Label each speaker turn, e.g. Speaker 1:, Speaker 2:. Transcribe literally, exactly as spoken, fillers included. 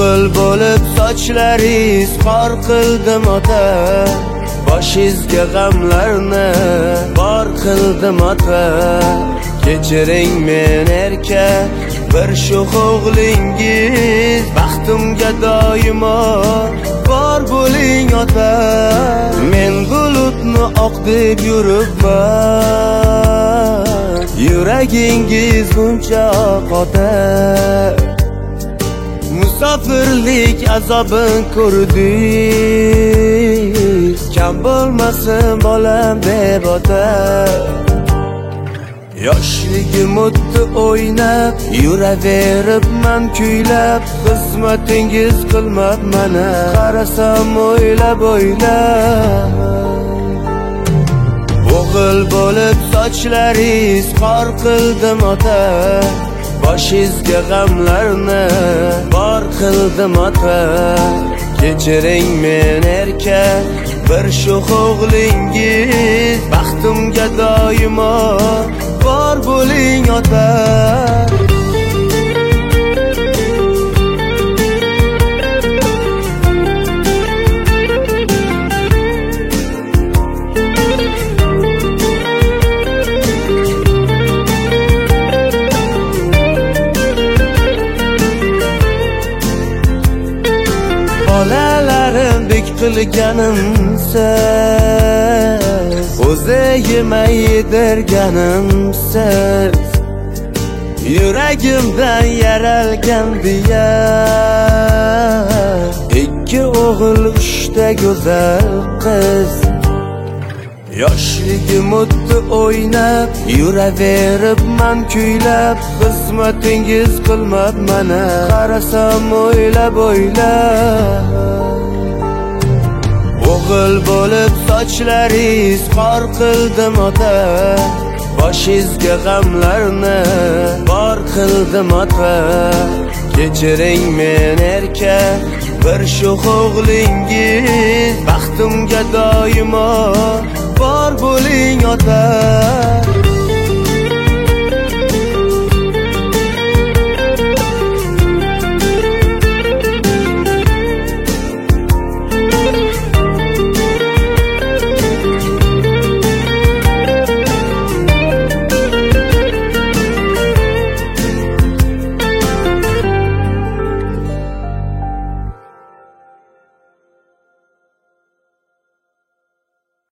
Speaker 1: O'g'il bo'lib sochlaringiz qor qildim ota, boshingizga g'amlarni bor qildim ota. Kechiring men erkak bir sho'x o'g'lingiz, baxtimga doimo bor bo'ling ota. Men bulutni oq deb yuribman, yuragingiz buncha ota. Musofirlik azobin ko'rdik, kam bo'lmasin bolam deb ota. Yoshligim o'tdi o'ynab, yuraveribman kuylab, xizmatingiz qilmab mana qarasam o'ylab o'ylab. O'g'il bo'lib sochlaringiz qor qildim ota, boshingizga g'amlarni bor qildim ota. Kechiring men erkak bir sho'x o'g'lingiz, baxtimga doimo bor bo'ling ota. Bolalarimdek qilganimsiz, o'zi yemay yedirganimsiz, yuragimdan yaralgan biya. Ikki o'g'il uchta go'zal qiz, yoshligim o'tdi o'ynab, yuraveribman kuylab, xizmatingiz qilmab mana qarasam o'ylab o'ylab. O'g'il bo'lib sochlaringiz qor qildim ota, boshingizga g'amlarni bor qildim ota. Kechiring men erkak bir sho'x o'g'lingiz, baxtimga doimo bor bo'ling ota.